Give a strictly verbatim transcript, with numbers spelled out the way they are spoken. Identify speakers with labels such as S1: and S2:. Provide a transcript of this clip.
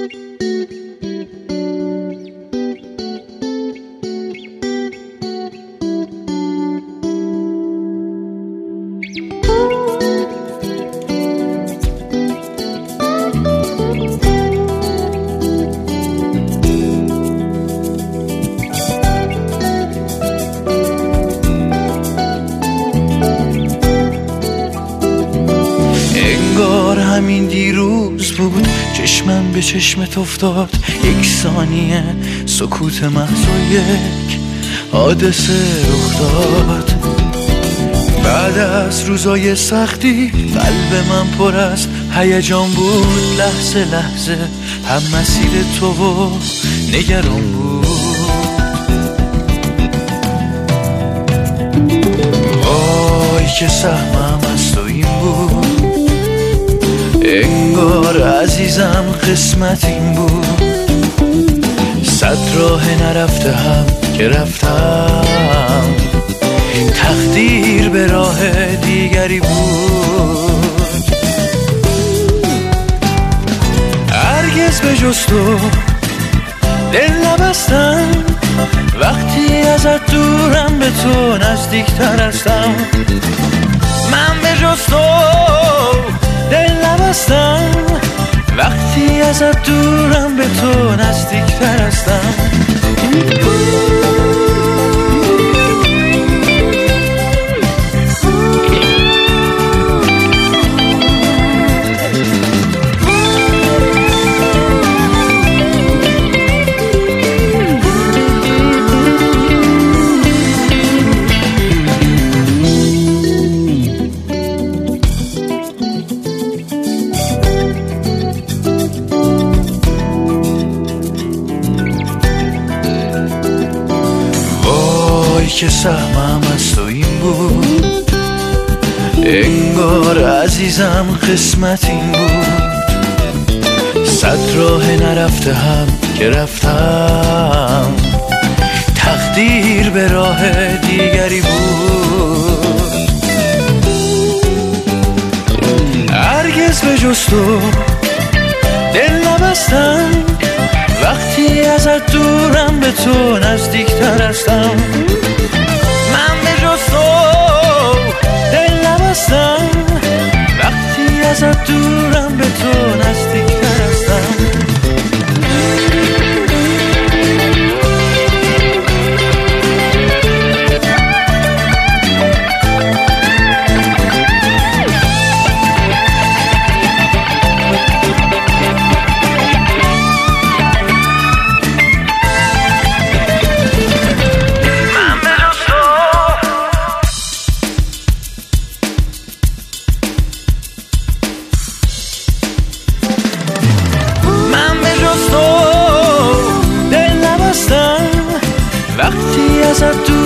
S1: انگار همین دیروز بود چشمم به چشمت افتاد، یک ثانیه سکوت محض و یک حادثه رخ داد. بعد از روزای سختی قلب من پر از هیجان بود، لحظه لحظه هم مسیر تو و نگران بود. وای که سهمم از تو این بود، انگار عزیزم قسمت این بود. صد راه نرفته هم که رفتم، تقدیر به راه دیگری بود. هرگز به جز تو دل نبستم، وقتی ازت دورم به تو نزدیکتر هستم. من به جز تو دل نبستم، وقتی ازت دورم به تو نزدیکتر هستم. که سهمم از تو این بود، انگار عزیزم قسمت این بود. صد راه نرفته هم که رفتم، تقدیر به راه دیگری بود. هرگز به جز تو دل نبستم، وقتی ازت دورم به تو نزدیکتر هستم. من به جز تو دل نبستم، وقتی ازت دورم به تو نزدیکتر هستم. وقتی ازت